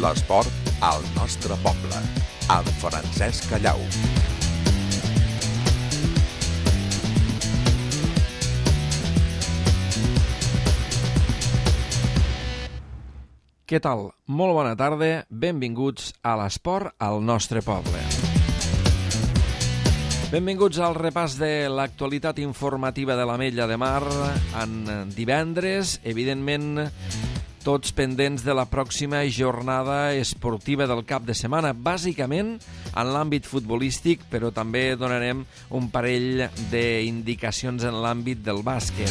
L'esport al nostre poble, amb Francesc Callau. Què tal? Molt bona tarda, benvinguts a l'esport al nostre poble. Benvinguts al repàs de l'actualitat informativa de l'Ametlla de Mar en divendres, evidentment tots pendents de la pròxima jornada esportiva del cap de setmana, bàsicament en l'àmbit futbolístic, però també donarem un parell d'indicacions en l'àmbit del bàsquet.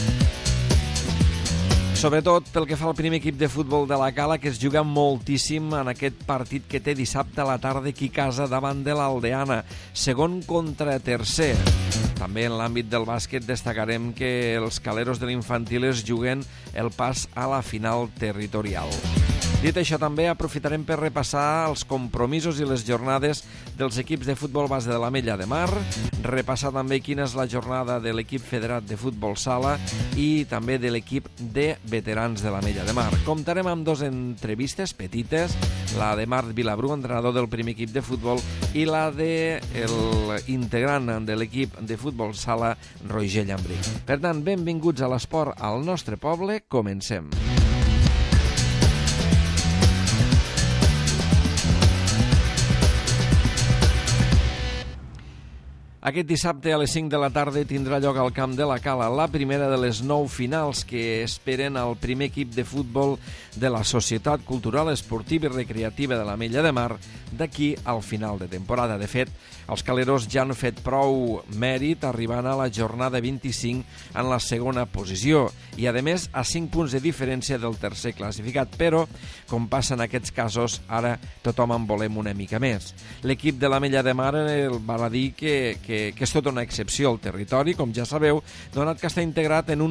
Sobretot pel que fa al primer equip de futbol de la Cala, que es juga moltíssim en aquest partit que té dissabte a la tarda aquí a casa davant de l'Aldeana, segon contra tercer. També en l'àmbit del bàsquet destacarem que els caleros de l'Infantil es juguen el pas a la final territorial. Dit això, també aprofitarem per repassar els compromisos i les jornades dels equips de futbol base de l'Ametlla de Mar, repassar també quina és la jornada de l'equip federat de futbol sala i també de l'equip de veterans de l'Ametlla de Mar. Comptarem amb dues entrevistes petites, la de Marc Vilabrú, entrenador del primer equip de futbol, i la de l'integrant de l'equip de futbol sala, Roger Llambric. Per tant, benvinguts a l'esport al nostre poble, comencem. Aquest dissabte a les 5 de la tarda tindrà lloc al Camp de la Cala la primera de les 9 finals que esperen al primer equip de futbol de la Societat Cultural, Esportiva i Recreativa de l'Ametlla de Mar d'aquí al final de temporada. De fet, els caleros ja han fet prou mèrit arribant a la jornada 25 en la segona posició i, a més, a 5 punts de diferència del tercer classificat. Però, com passa en aquests casos, ara tothom en volem una mica més. L'equip de l'Ametlla de Mar va dir que és tota una excepció al territori, com ja sabeu, donat que està integrat en un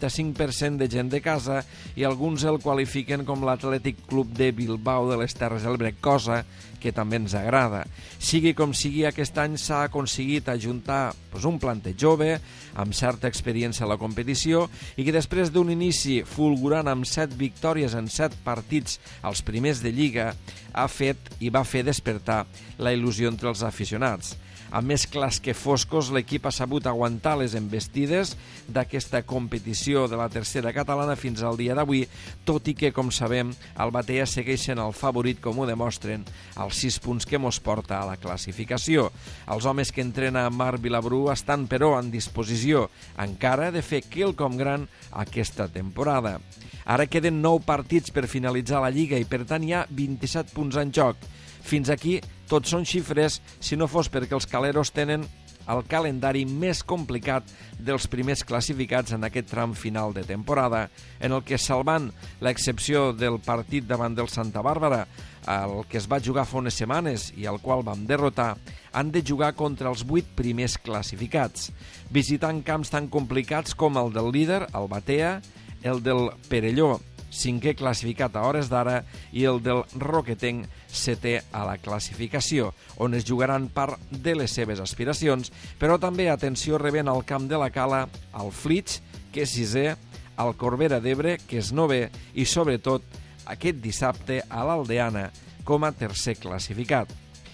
95% de gent de casa i alguns el qualifiquen com l'Atlètic Club de Bilbao de les Terres del Brec, cosa que també ens agrada. Sigui com sigui, aquest any s'ha aconseguit ajuntar un planter jove, amb certa experiència a la competició, i que després d'un inici fulgurant amb 7 victòries en 7 partits als primers de Lliga, ha fet i va fer despertar la il·lusió entre els aficionats. Amb més clars que foscos, l'equip ha sabut aguantar les embestides d'aquesta competició de la tercera catalana fins al dia d'avui, tot i que, com sabem, el Batea segueix sent el favorit, com ho demostren els 6 punts que mos porta a la classificació. Els homes que entrena Marc Vilabrú estan, però, en disposició encara de fer quelcom gran aquesta temporada. Ara queden 9 partits per finalitzar la Lliga i, per tant, hi ha 27 punts en joc. Fins aquí tot són xifres, si no fos perquè els caleros tenen el calendari més complicat dels primers classificats en aquest tram final de temporada, en el que, salvant l'excepció del partit davant del Santa Bàrbara, el que es va jugar fa unes setmanes i al qual vam derrotar, han de jugar contra els 8 primers classificats, visitant camps tan complicats com el del líder, el Batea, el del Perelló, 5è classificat a hores d'ara, i el del Roquetenc, 7è a la classificació, on es jugaran part de les seves aspiracions, però també, atenció, rebent al Camp de la Cala el Flix, que és 6è, el Corbera d'Ebre, que és 9è, i sobretot aquest dissabte a l'Aldeana com a tercer classificat.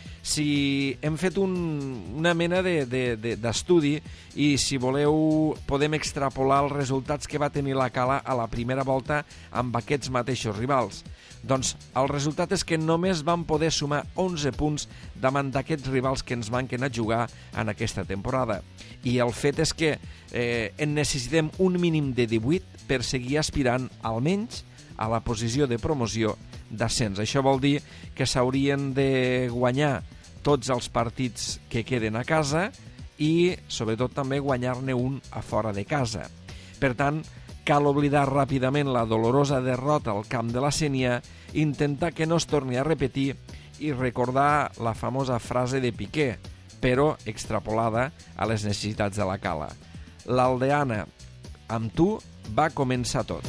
Si hem fet una mena d'estudi i, si voleu, podem extrapolar els resultats que va tenir la Cala a la primera volta amb aquests mateixos rivals. Doncs el resultat és que només van poder sumar 11 punts davant d'aquests rivals que ens manquen a jugar en aquesta temporada. I el fet és que en necessitem un mínim de 18 per seguir aspirant almenys a la posició de promoció d'ascens. Això vol dir que s'haurien de guanyar tots els partits que queden a casa i, sobretot, també guanyar-ne un a fora de casa. Per tant, cal oblidar ràpidament la dolorosa derrota al Camp de la Sénia, intentar que no es torni a repetir i recordar la famosa frase de Piqué, però extrapolada a les necessitats de la Cala. L'Aldeana, amb tu, va començar tot.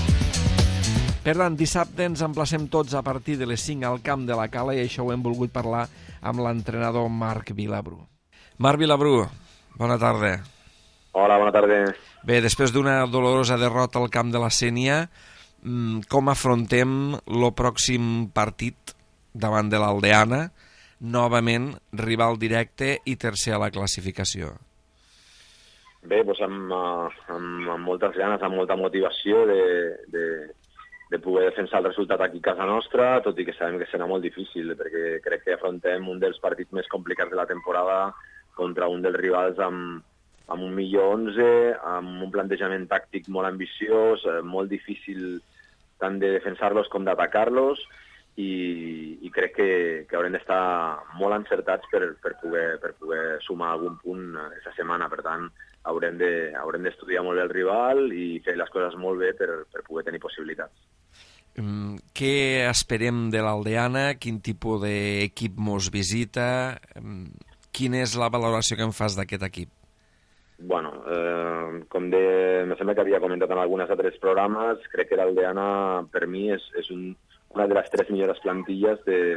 Per tant, dissabte ens emplacem tots a partir de les 5 al Camp de la Cala i això ho hem volgut parlar amb l'entrenador Marc Vilabrú. Marc Vilabrú, bona tarda. Hola, bona tarda. Bé, després d'una dolorosa derrota al Camp de la Sénia, com afrontem el pròxim partit davant de l'Aldeana, novament rival directe i tercer a la classificació. Bé, doncs amb moltes ganes, amb molta motivació de poder defensar el resultat aquí a casa nostra, tot i que sabem que serà molt difícil, perquè crec que afrontem un dels partits més complicats de la temporada contra un dels rivals amb un millor 11, amb un plantejament tàctic molt ambiciós, molt difícil tant de defensar-los com d'atacar-los, i crec que haurem d'estar molt encertats per poder sumar algun punt aquesta setmana. Per tant, haurem d'estudiar molt bé el rival i fer les coses molt bé per poder tenir possibilitats. Què esperem de l'Aldeana? Quin tipus d'equip mos visita? Quina és la valoració que em fas d'aquest equip? Bueno, me sembla que havia comentat en alguns altres programes, crec que l'Aldeana per mi és una de les 3 millors plantilles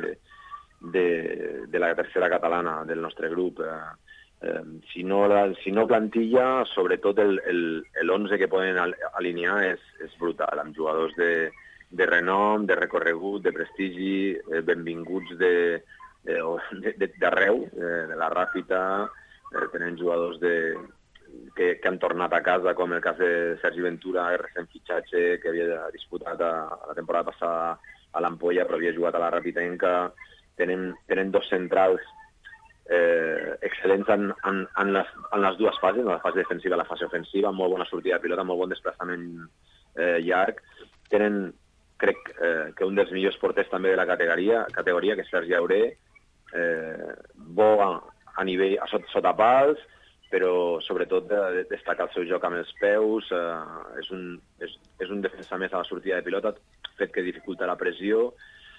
de la tercera catalana del nostre grup. Si no plantilla, sobretot el 11 que poden alinear és brutal, amb jugadors de renom, de recorregut, de prestigi, benvinguts d'arreu, de la Ràfita, tenen jugadors que han tornat a casa, com el cas de Sergi Ventura, recent fitxatge, que havia disputat la temporada passada a l'Ampolla, però havia jugat a la Rapitenca. Tenen 2 centrals excel·lents en les dues fases, en la fase defensiva i la fase ofensiva, amb molt bona sortida de pilota, molt bon desplaçament llarg. Tenen, crec, que un dels millors porters també de la categoria, que és Sergi Auré, bo a nivell sota pals, però sobretot destacar el seu joc amb els peus, és un defensa més a la sortida de pilota, fet que dificulta la pressió,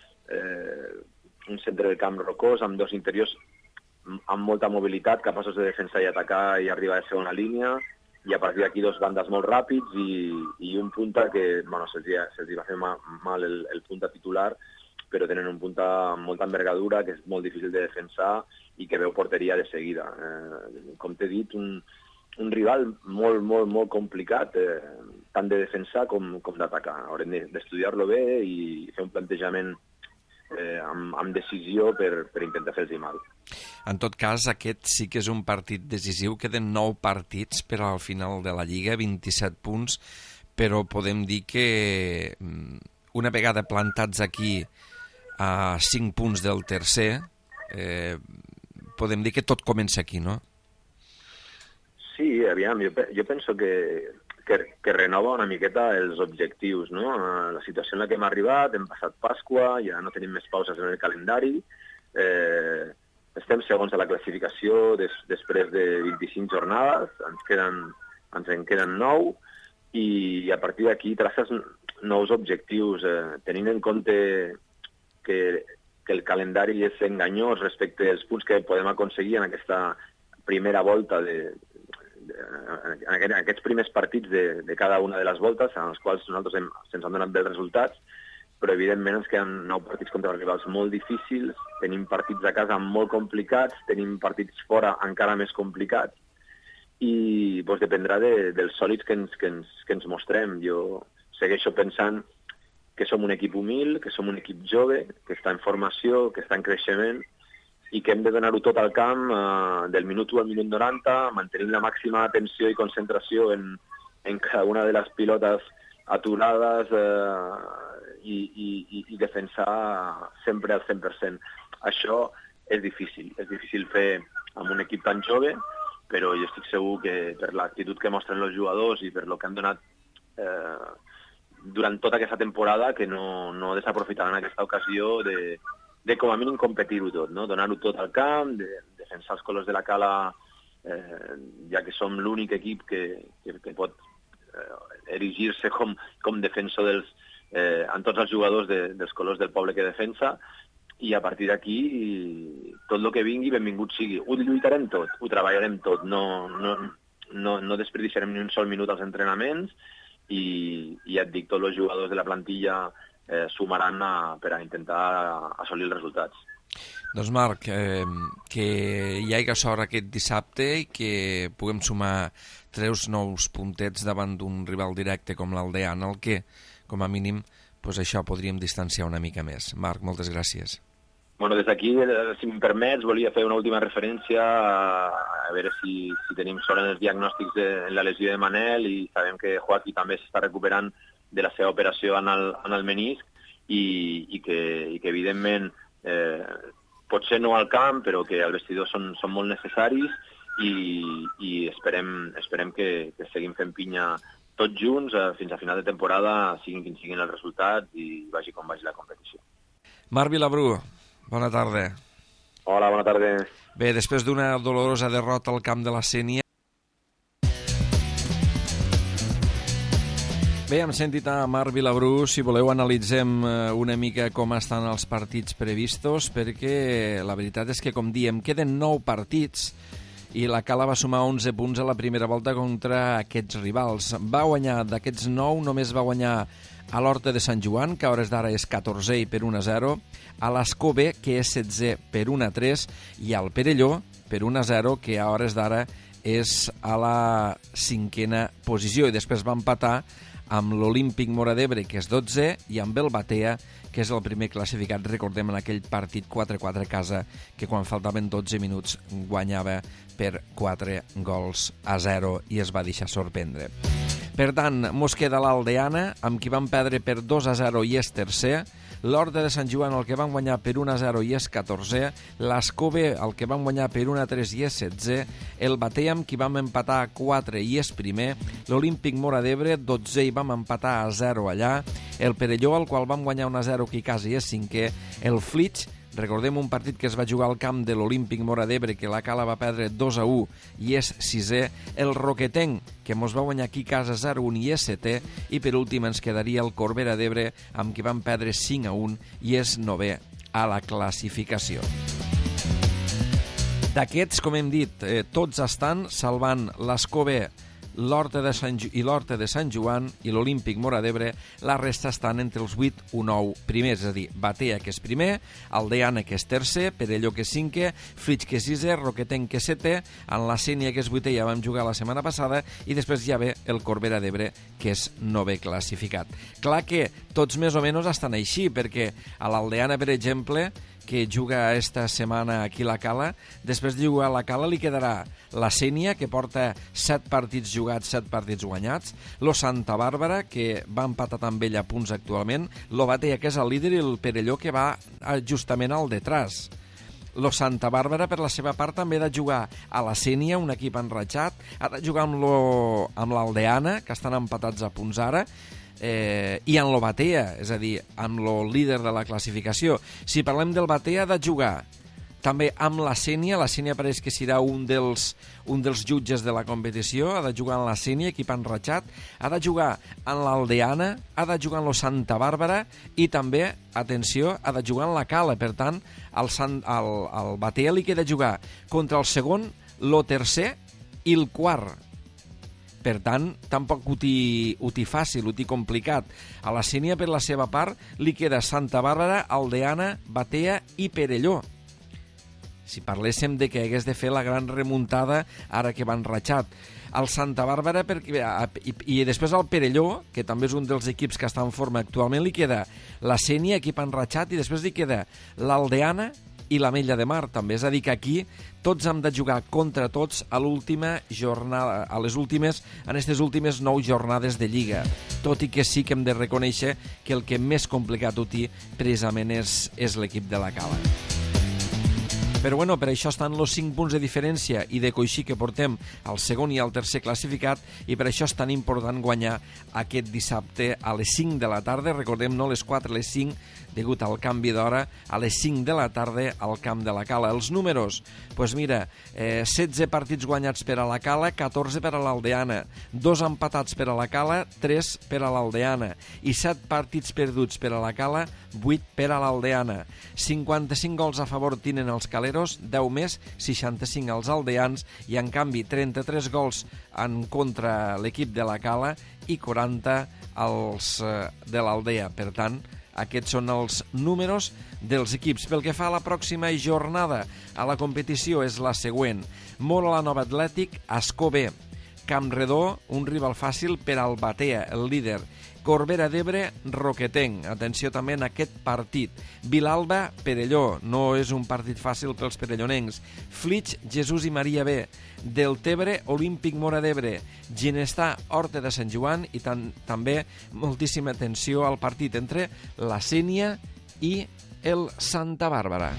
un centre del camp rocós, amb 2 interiors amb molta mobilitat, capaços de defensar i atacar i arribar a segona línia, i a partir d'aquí 2 bandes molt ràpids i un punta que, bueno, se'ls va fer mal el punta titular, però tenen un punta amb molta envergadura, que és molt difícil de defensar i que veu porteria de seguida. Com t'he dit, un rival molt, molt, molt complicat, tant de defensar com d'atacar. Haurem d'estudiar-lo bé i fer un plantejament amb decisió per intentar fer-los mal. En tot cas, aquest sí que és un partit decisiu. Queden 9 partits per al final de la Lliga, 27 punts, però podem dir que una vegada plantats aquí a 5 punts del tercer, podem dir que tot comença aquí, no? Sí, aviam, jo penso que renova una miqueta els objectius, no? La situació en la que hem arribat, hem passat Pasqua, ja no tenim més pauses en el calendari, estem segons a la classificació després de 25 jornades, ens en queden 9, i a partir d'aquí traces nous objectius, tenint en compte que el calendari és enganyós respecte als punts que podem aconseguir en aquesta primera volta, en aquests primers partits de cada una de les voltes, en els quals nosaltres se'ns han donat bé els resultats, però evidentment ens queden 9 partits contra rivals molt difícils, tenim partits a casa molt complicats, tenim partits fora encara més complicats, i doncs, dependrà dels sòlids que ens mostrem. Jo segueixo pensant que som un equip humil, que som un equip jove, que està en formació, que està en creixement, i que hem de donar-ho tot al camp del minut 1 al minut 90, mantenint la màxima atenció i concentració en cada una de les pilotes aturades i defensar sempre al 100%. Això és difícil fer amb un equip tan jove, però jo estic segur que per l'actitud que mostren els jugadors i per lo que han donat durant tota aquesta temporada, que no desaprofitaran aquesta ocasió de com a mínim competir-ho tot, no? Donar-ho tot al camp, de defensar els colors de la Cala, ja que som l'únic equip que pot erigir-se com defensor en tots els jugadors dels colors del poble que defensa, i a partir d'aquí tot el que vingui, benvingut sigui. Ho lluitarem tot, ho treballarem tot, no desperdiciarem ni un sol minut als entrenaments, i ja et dic, tots els jugadors de la plantilla sumaran per a intentar assolir els resultats. Doncs Marc, que hi hagi sort aquest dissabte i que puguem sumar 3 nous puntets davant d'un rival directe com l'Aldeana, el que, com a mínim, això podríem distanciar una mica més. Marc, moltes gràcies. Bueno, des d'aquí, si em permets, volia fer una última referència a veure si tenim sort en els diagnòstics en la lesió de Manel, i sabem que Joaquí també s'està recuperant de la seva operació en el menisc i que evidentment potser no al camp, però que al vestidor són molt necessaris i esperem que seguim fent pinya tots junts fins a final de temporada, siguin quins siguin els resultats i vagi com vagi la competició. Marc Vilabrú, bona tarda. Hola, bona tarda. Bé, després d'una dolorosa derrota al camp de la Sénia, bé, hem sentit a Marc Vilabrú. Si voleu analitzem una mica com estan els partits previstos, perquè la veritat és que, com diem, queden 9 partits i la Cala va sumar 11 punts a la primera volta contra aquests rivals. Va guanyar d'aquests 9, només va guanyar a l'Horta de Sant Joan, que a hores d'ara és 14 i per 1-0, a l'Escó B, que és 16 per 1-3, i al Perelló per 1-0, que a hores d'ara és a la 5a posició, i després va empatar amb l'Olímpic Móra d'Ebre, que és 12, i amb el Batea, que és el primer classificat. Recordem en aquell partit 4-4 a casa, que quan faltaven 12 minuts guanyava per 4-0 i es va deixar sorprendre. Per tant, mos queda l'Aldeana, amb qui van perdre per 2-0 i és tercer, l'Horta de Sant Joan, el que van guanyar per 1-0 i és 14è, l'Escó B, el que van guanyar per 1-3 i és 16è, el Batea, amb qui vam empatar a 4 i és primer, l'Olímpic Móra d'Ebre, 12è i vam empatar a 0 allà, el Perelló, al qual vam guanyar 1-0 que quasi és 5è, el Flix, recordem un partit que es va jugar al camp de l'Olímpic Móra d'Ebre, que la Cala va perdre 2-1 i és 6è, el Roquetenc, que mos va guanyar aquí a casa 0-1 i és 7è, i per últim ens quedaria el Corbera d'Ebre, amb qui van perdre 5-1 i és 9è a la classificació. D'aquests, com hem dit, tots estan salvant l'Escó B, l'Horta de Sant Joan i l'Olímpic Móra d'Ebre. La resta estan entre els 8 o 9 primers, és a dir, Batea, que és primer, Aldeana, que és tercer, Perelló, que és 5è, Flix, que és 6è, Roquetenc, que és 7è, en la Sénia, que és 8è, ja vam jugar la setmana passada, i després ja ve el Corbera d'Ebre, que és 9è classificat. Clar que tots més o menys estan així, perquè a l'Aldeana, per exemple, que juga esta setmana aquí a la Cala, després de jugar a la Cala li quedarà la Sénia, que porta 7 partits jugats, 7 partits guanyats, lo Santa Bàrbara, que va empatar amb ell a punts actualment, lo Batea, que és el líder, i el Perelló, que va justament al detrás. Lo Santa Bàrbara, per la seva part, també ha de jugar a la Sénia, un equip enratxat, ha de jugar amb l'Aldeana, que estan empatats a punts ara, i en lo Batea, és a dir, amb lo líder de la classificació. Si parlem del Batea, ha de jugar també amb la Sénia pareix que serà un dels jutges de la competició, ha de jugar en la Sénia, equip enratxat, ha de jugar en l'Aldeana, ha de jugar en lo Santa Bàrbara i també, atenció, ha de jugar en la Cala. Per tant, al Batea li queda jugar contra el segon, lo tercer i el quart. Per tant, tampoc ho té fàcil, ho té complicat. A la Sénia, per la seva part, li queda Santa Bàrbara, Aldeana, Batea i Perelló. Si parléssim de que hagués de fer la gran remuntada ara que va enratxat. El Santa Bàrbara i després el Perelló, que també és un dels equips que està en forma actualment, li queda la Sénia, equip enratxat, i després li queda l'Aldeana i l'Ametlla de Mar, també. És a dir, que aquí tots hem de jugar contra tots a l'última jornada, en aquestes últimes 9 jornades de Lliga. Tot i que sí que hem de reconèixer que el que més complicat ho té precisament és l'equip de la Cala. Però bueno, per això estan els 5 punts de diferència i de coixí que portem al segon i al tercer classificat, i per això és tan important guanyar aquest dissabte a les 5 de la tarda. Recordem, no les 4, les 5, degut al canvi d'hora, a les 5 de la tarda al camp de la Cala. Els números, doncs mira, 16 partits guanyats per a la Cala, 14 per a l'Aldeana, 2 empatats per a la Cala, 3 per a l'Aldeana, i 7 partits perduts per a la Cala, 8 per a l'Aldeana. 55 gols a favor tenen els caleros, 10 més, 65 als aldeans, i en canvi 33 gols en contra l'equip de la Cala i 40 els de l'Aldea. Per tant, aquests són els números dels equips. Pel que fa a la pròxima jornada a la competició, és la següent. Móra la Nova Atlètic, Escó B, Campredó, un rival fàcil per al Batea, el líder. Corbera d'Ebre, Roquetenc. Atenció també en aquest partit. Vilalba, Perelló. No és un partit fàcil pels perellonencs. Flix, Jesús i Maria B. Deltebre, Olímpic Móra d'Ebre. Ginestà, Horta de Sant Joan. I també moltíssima atenció al partit entre la Sénia i el Santa Bàrbara.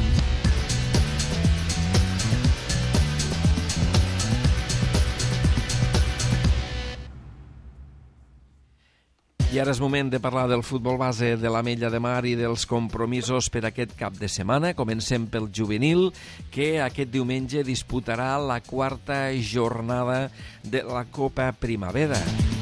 I ara és moment de parlar del futbol base de l'Ametlla de Mar i dels compromisos per aquest cap de setmana. Comencem pel juvenil, que aquest diumenge disputarà la 4a jornada de la Copa Primavera.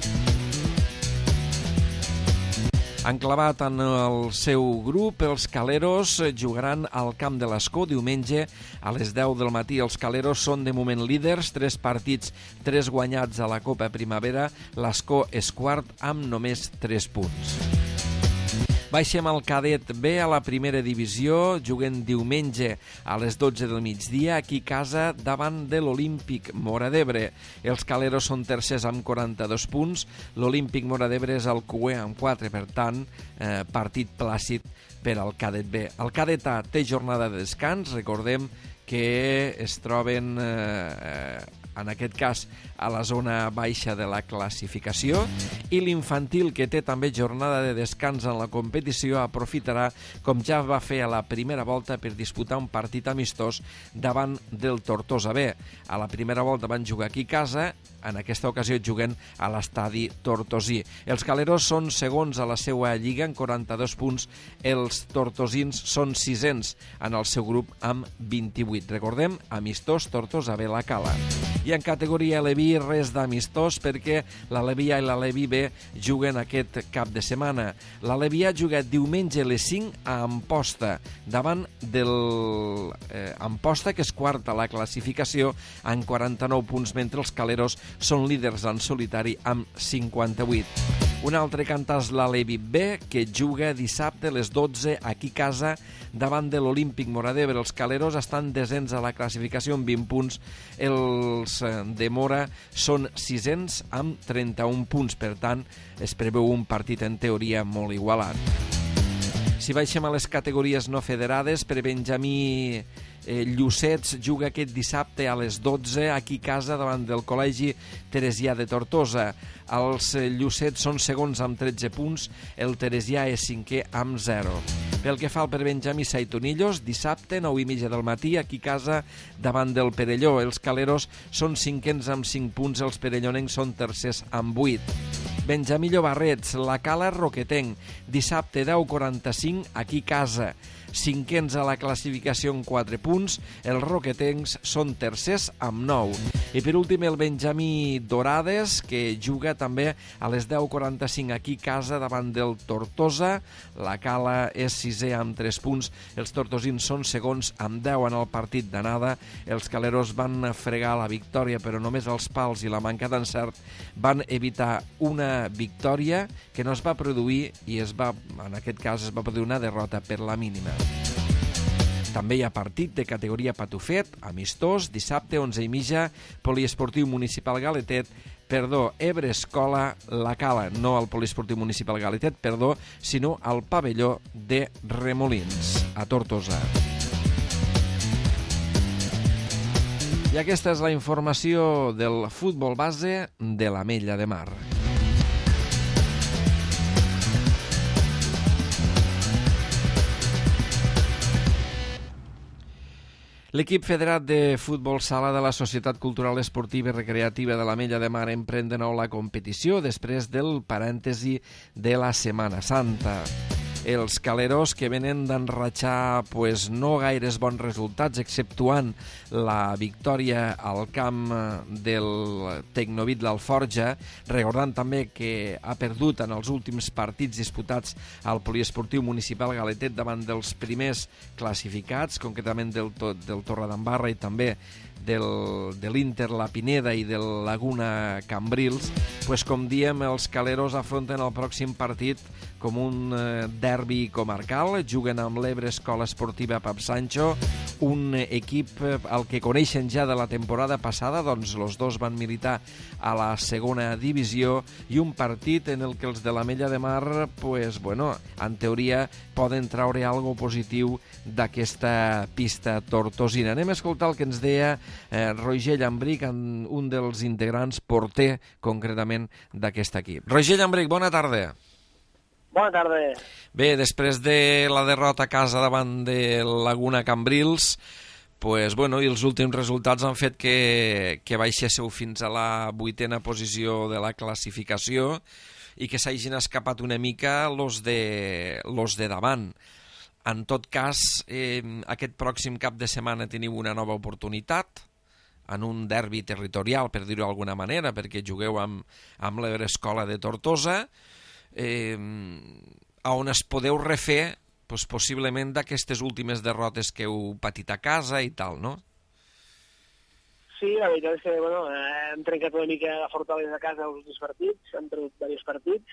Enclavat en el seu grup, els Caleros jugaran al Camp de l'Escó diumenge a les 10 del matí. Els Caleros són de moment líders, 3 partits, 3 guanyats a la Copa Primavera. L'Escó és quart amb només 3 punts. Baixem al cadet B a la primera divisió, juguen diumenge a les 12 del migdia, aquí a casa davant de l'Olímpic Móra d'Ebre. Els Caleros són tercers amb 42 punts, l'Olímpic Móra d'Ebre és el cuer amb 4, per tant, partit plàcid per al cadet B. El cadet A té jornada de descans, recordem que es troben en aquest cas a la zona baixa de la classificació, i l'infantil, que té també jornada de descans en la competició, aprofitarà, com ja va fer a la primera volta, per disputar un partit amistós davant del Tortosa B. A la primera volta van jugar aquí a casa, en aquesta ocasió juguen a l'estadi tortosí. Els Caleros són segons a la seva lliga amb 42 punts, els tortosins són sisens en el seu grup amb 28. Recordem, amistós Tortosa B la Cala. I en categoria Leví res d'amistós, perquè la Leví A i la Leví B juguen aquest cap de setmana. La Leví A juga diumenge a les 5 a Amposta, davant del Amposta, que és quart a la classificació amb 49 punts, mentre els Caleros són líders en solitari amb 58. Un altre cantàs és la Leví B, que juga dissabte a les 12 aquí a casa davant de l'Olímpic Móra d'Ebre. Els Caleros estan desens a la classificació amb 20 punts. Els de Móra són sisens amb 31 punts. Per tant, es preveu un partit en teoria molt igualat. Si baixem a les categories no federades, per Benjamí Llucets juga aquest dissabte a les 12 aquí a casa davant del Col·legi Teresià de Tortosa. Els Llucets són segons amb 13 punts, el Teresià és cinquè amb 0. Pel que fa al per Benjamí Saitonillos, dissabte 9:30 del matí aquí a casa davant del Perelló. Els Caleros són cinquens amb 5 punts, els perellonencs són tercers amb 8. Benjamí Llobarrets, la Cala Roquetenc, dissabte 10:45 aquí a casa. Cinquens a la classificació amb 4 punts, els roquetencs són tercers amb 9. I per últim el Benjamí Dorades, que juga també a les 10:45 aquí a casa davant del Tortosa. La Cala és sisè amb 3 punts, els tortosins són segons amb 10 en el partit d'anada. Els Caleros van fregar la victòria, però només els pals i la manca d'encert van evitar una victòria que no es va produir, i en aquest cas es va produir una derrota per la mínima. També hi ha partit de categoria Patufet, amistós, dissabte 11:30, Poliesportiu Municipal Galetet, Ebre Escola La Cala, no al Poliesportiu Municipal Galetet, sinó al pavelló de Remolins, a Tortosa. I aquesta és la informació del futbol base de l'Ametlla de Mar. L'equip federat de futbol sala de la Societat Cultural Esportiva i Recreativa de l'Ametlla de Mar emprèn de nou la competició després del parèntesi de la Setmana Santa. Els Caleros, que venen d'enratxar no gaires bons resultats, exceptuant la victòria al camp del Tecnovit l'Alforja, recordant també que ha perdut en els últims partits disputats al Poliesportiu Municipal Galetet davant dels primers classificats, concretament del Torredembarra i també de l'Inter La Pineda i del Laguna Cambrils, pues, com diem, els caleros afronten el pròxim partit com un derbi comarcal. Juguen amb l'Ebre Escola Esportiva Pap Sancho, un equip al que coneixen ja de la temporada passada, doncs els dos van militar a la segona divisió, i un partit en el que els de l'Ametlla de Mar, pues, bueno, en teoria poden traure algo positiu d'aquesta pista tortosina. Anem a escoltar el que ens deia Roger Llambric, un dels integrants, porter concretament d'aquest equip. Roger Llambric, bona tarda. Bona tarda. Bé, després de la derrota a casa davant de Laguna Cambrils, pues, bueno, i els últims resultats han fet que baixéssiu fins a la 8a posició de la classificació i que s'hagin escapat una mica los de davant. En tot cas, aquest pròxim cap de setmana teniu una nova oportunitat en un derbi territorial, per dir-ho d'alguna manera, perquè jugueu amb l'Ebre Escola de Tortosa, on es podeu refer, doncs, possiblement d'aquestes últimes derrotes que heu patit a casa i tal, no? Sí, la veritat és que hem trencat una mica la fortalesa a casa els últims partits, hem perdut diversos partits,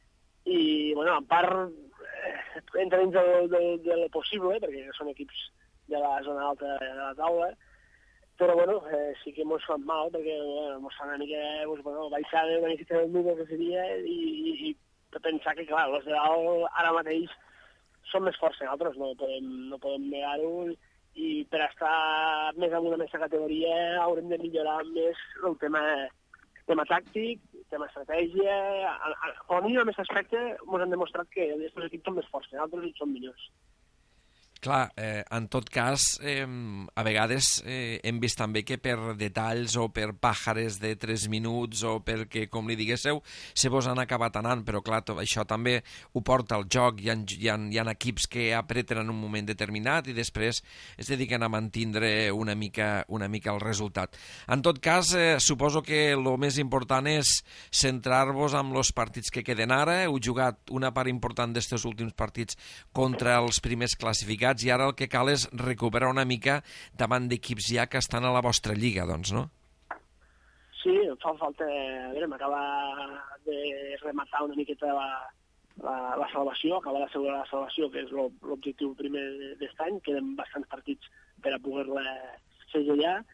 i en part entra dins de lo possible, perquè són equips de la zona alta de la taula, però sí que mos fan mal, perquè mos fan una mica baixar una mica del número que seria, i pensar que, clar, els de dalt ara mateix són més forts que nosaltres, no podem negar-ho, i per estar més en una mateixa categoria haurem de millorar més el tema tàctic, tema estratègia. Com a mínim, en aquest aspecte, ens han demostrat que els equips són més forts que nosaltres i són millors. Clar, en tot cas, a vegades hem vist també que per detalls o per pàjares de 3 minuts o perquè, com li diguésseu, se vos han acabat anant, però clar, això també ho porta al joc. Hi ha equips que apreten en un moment determinat i després es dediquen a mantindre una mica el resultat. En tot cas, suposo que el més important és centrar-vos en els partits que queden ara. Heu jugat una part important d'estos últims partits contra els primers classificats, i ara el que cal és recuperar una mica davant d'equips ja que estan a la vostra lliga, doncs, no? Sí, em fa falta... m'acaba de rematar una miqueta la salvació, acaba d'assegurar la salvació, que és l'objectiu primer d'aquest any. Queden bastants partits per a poder-la segellar,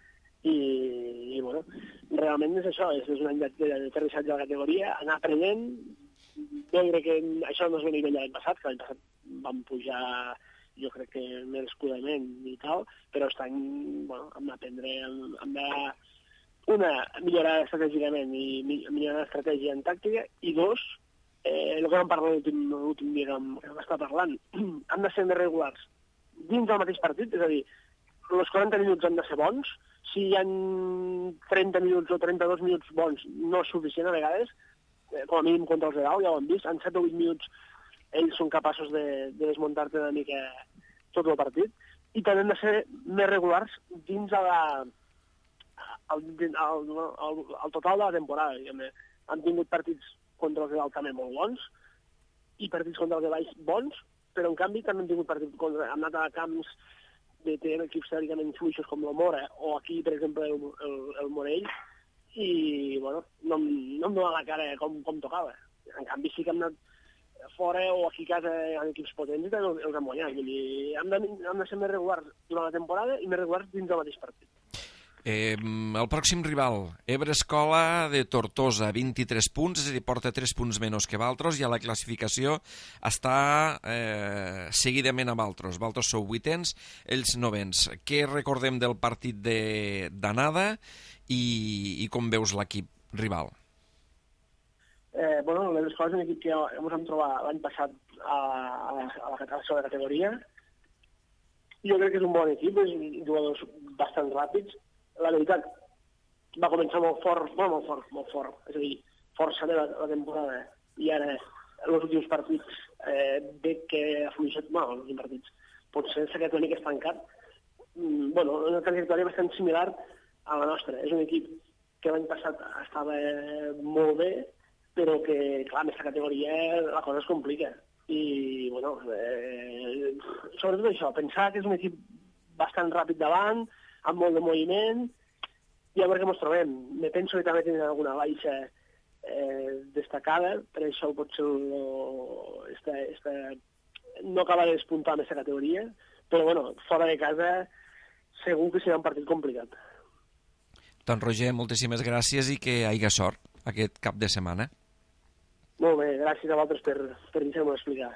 i realment és això, és un any d'aterrissatge de la categoria, anar aprenent, veure que això no és el nivell de l'any passat, que l'any passat vam pujar, jo crec que merescudament i tal, però aquest any hem d'aprendre, hem de millorar estratègicament i millorar l'estratègia en tàctica, i dos, el que vam parlar l'últim dia que vam estar parlant, han de ser més regulars dins del mateix partit, és a dir, els 40 minuts han de ser bons. Si hi ha 30 minuts o 32 minuts bons no és suficient a vegades, com a mínim contra els de dalt, ja ho hem vist, en 7 o 8 minuts ells són capaços de desmuntar-te una mica tot el partit, i també han de ser més regulars dins el total de la temporada. Han tingut partits contra els de dalt també molt bons, i partits contra els de baix bons, però en canvi també han tingut partits han anat a camps de equips teòricament fluixos com la Mora, o aquí, per exemple, el Morell, i no em dona la cara com tocava. En canvi sí que hem anat fora o aquí a casa en equips potents i els hem guanyat. Vull dir, hem de ser més regulars durant la temporada i més regulars dins del mateix partit. El pròxim rival, Ebre Escola de Tortosa, 23 punts, és a dir, porta 3 punts menys que Valtros, i a la classificació està seguidament amb Valtros. Valtros sou 8ens, ells 9ens. Què recordem del partit d'anada i com veus l'equip rival? L'Ebre Escola és un equip que ens vam trobar l'any passat a la segona categoria. Jo crec que és un bon equip, és jugadors bastant ràpids. La veritat, va començar molt fort, és a dir, força bé la temporada, i ara, en els últims partits, veig que ha fluixat, els últims partits, potser s'ha quedat una mica estancat. Una trajectòria bastant similar a la nostra. És un equip que l'any passat estava molt bé, però que, clar, en aquesta categoria la cosa es complica. I, sobretot això, pensar que és un equip bastant ràpid davant, amb molt de moviment, I a veure què ens trobem. Me penso que també tenen alguna baixa destacada, per això potser no acaba de despuntar en aquesta categoria, però bueno, fora de casa segur que serà un partit complicat. Doncs Roger, moltíssimes gràcies i que hi hagi sort aquest cap de setmana. Molt bé, gràcies a vosaltres per deixar-m'ho explicar.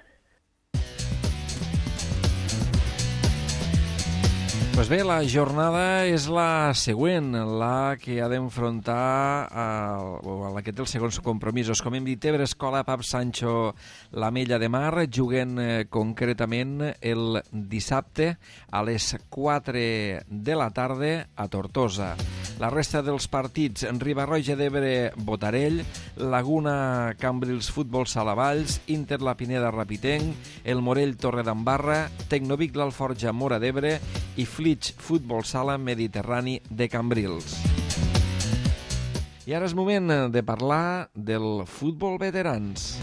Pues bé, la jornada és la següent, la que ha d'enfrontar la que té els segons compromisos. Com hem dit, Ebre Escola Pap Sancho l'Ametlla de Mar, juguen concretament el dissabte a les 4 de la tarda a Tortosa. La resta dels partits, Riba-roja d'Ebre Botarell, Laguna Cambrils Futbol Salavalls, Inter La Pineda Rapitenc, el Morell Torredembarra, Tecnovic l'Alforja Mora d'Ebre i Flix Futbol Sala Mediterrani de Cambrils. I ara és moment de parlar del futbol veterans.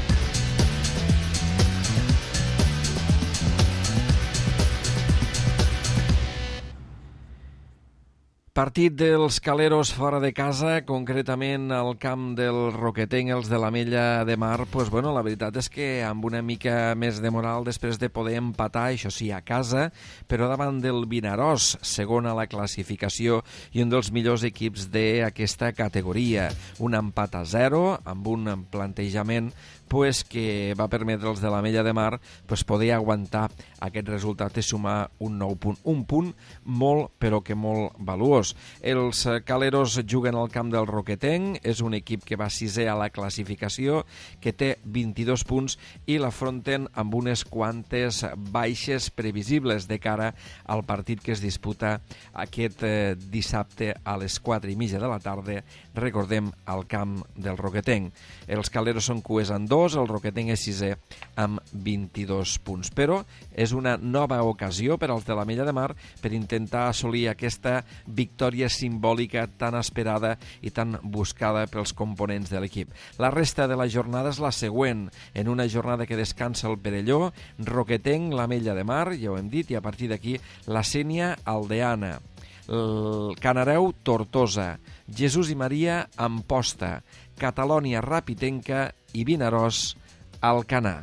Partit dels Caleros fora de casa, concretament al camp del Roquetenc, els de l'Ametlla de Mar. Pues, bueno, la veritat és que amb una mica més de moral després de poder empatar, això sí, a casa, però davant del Vinaròs, segon a la classificació i un dels millors equips d'aquesta categoria. Un empat a 0, amb un plantejament que va permetre als de l'Ametlla de Mar poder aguantar aquest resultat i sumar un nou punt. Un punt molt, però que molt valuós. Els Caleros juguen al camp del Roquetenc, és un equip que va sisè a la classificació, que té 22 punts i l'afronten amb unes quantes baixes previsibles de cara al partit que es disputa aquest dissabte a les 4:30 de la tarda, recordem, al camp del Roquetenc. Els Caleros són cues en 2, el Roquetenc és sisè amb 22 punts. Però és una nova ocasió per als de l'Ametlla de Mar per intentar assolir aquesta victòria simbòlica tan esperada i tan buscada pels components de l'equip. La resta de la jornada és la següent. En una jornada que descansa el Perelló, Roquetenc, l'Ametlla de Mar, ja ho hem dit, i a partir d'aquí la Sénia Aldeana, el Canareu Tortosa, Jesús i Maria Amposta, Catalònia Rapitenca i Vinaròs Alcanar.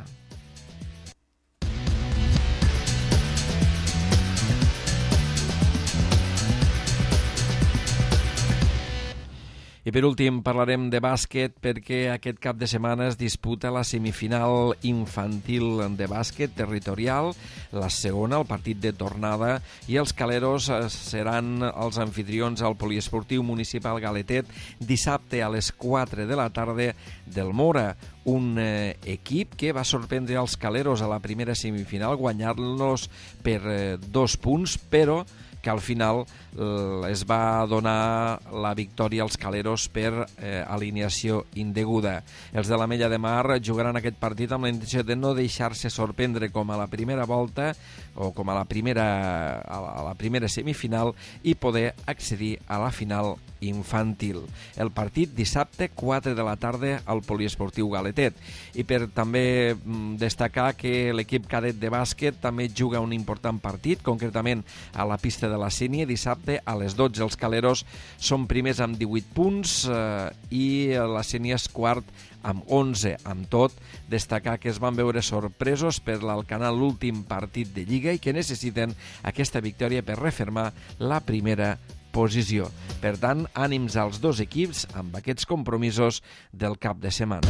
I per últim parlarem de bàsquet perquè aquest cap de setmana es disputa la semifinal infantil de bàsquet territorial, la segona, el partit de tornada, i els Caleros seran els anfitrions al Poliesportiu Municipal Galetet dissabte a les 4 de la tarda del Mora. Un equip que va sorprendre els Caleros a la primera semifinal, guanyant-los per 2 punts, però que al final es va donar la victòria als Caleros per alineació indeguda. Els de l'Ametlla de Mar jugaran aquest partit amb la intenció de no deixar-se sorprendre com a la primera volta o com a la primera semifinal i poder accedir a la final infantil. El partit dissabte 4 de la tarda al Poliesportiu Galetet. I per també destacar que l'equip cadet de bàsquet també juga un important partit, concretament a la pista de la Sénia, dissabte a les 12. Els Caleros són primers amb 18 punts i la Sénia és quart amb 11. Amb tot, destacar que es van veure sorpresos per l'Alcanar l'últim partit de Lliga i que necessiten aquesta victòria per refermar la primera posició. Per tant, ànims als dos equips amb aquests compromisos del cap de setmana.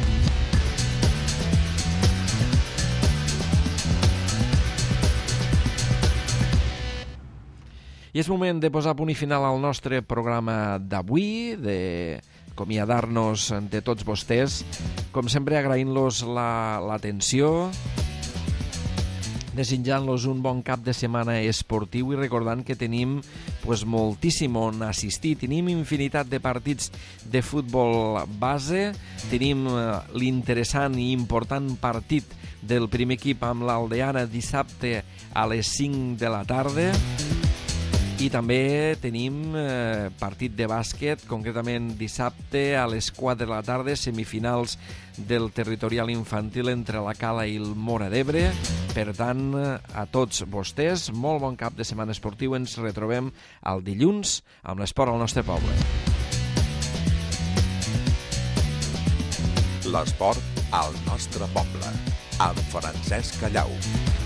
I és moment de posar punt i final al nostre programa d'avui, d'acomiadar-nos de tots vostès, com sempre agraint-los l'atenció, desitjant-los un bon cap de setmana esportiu i recordant que tenim moltíssim on assistir. Tenim infinitat de partits de futbol base, tenim l'interessant i important partit del primer equip amb l'Aldeana dissabte a les 5 de la tarda. I també tenim partit de bàsquet, concretament dissabte a les 4 de la tarda, semifinals del territorial infantil entre la Cala i el Móra d'Ebre. Per tant, a tots vostès, molt bon cap de setmana esportiu. Ens retrobem el dilluns amb l'esport al nostre poble. L'esport al nostre poble, amb Francesc Callau.